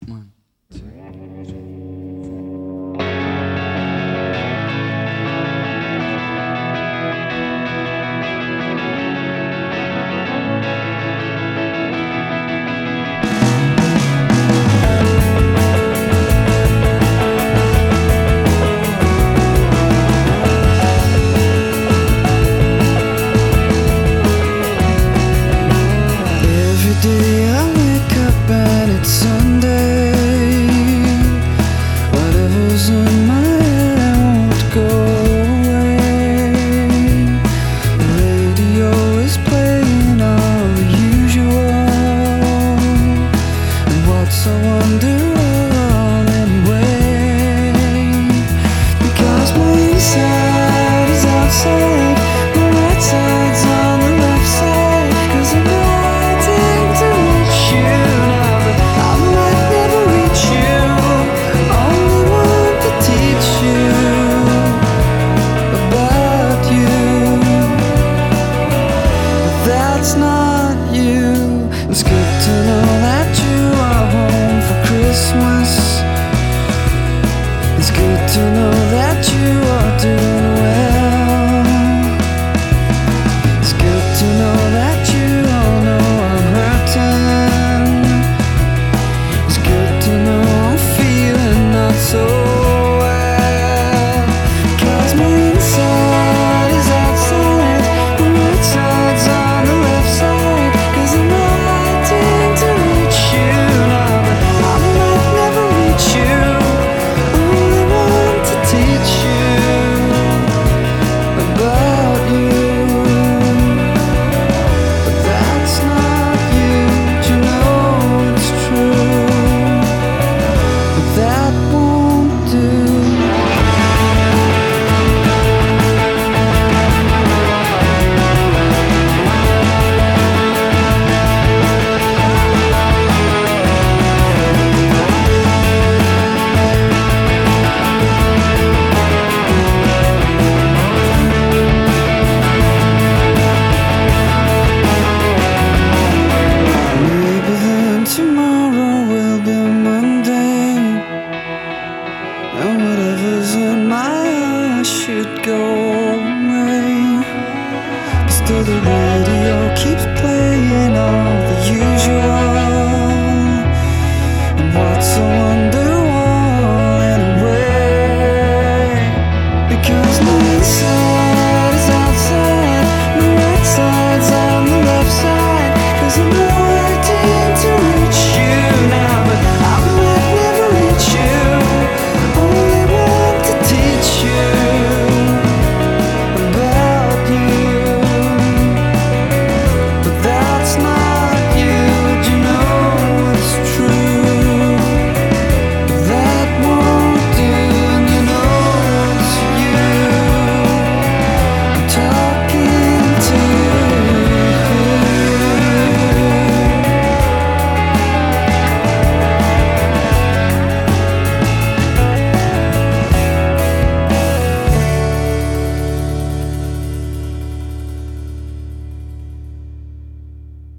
One, two, three, four. Every day I wake up and it's Sunday. Whatever's in my head won't go away. The radio is playing all the usual. And what's I wonder on anyway? Because my inside is outside.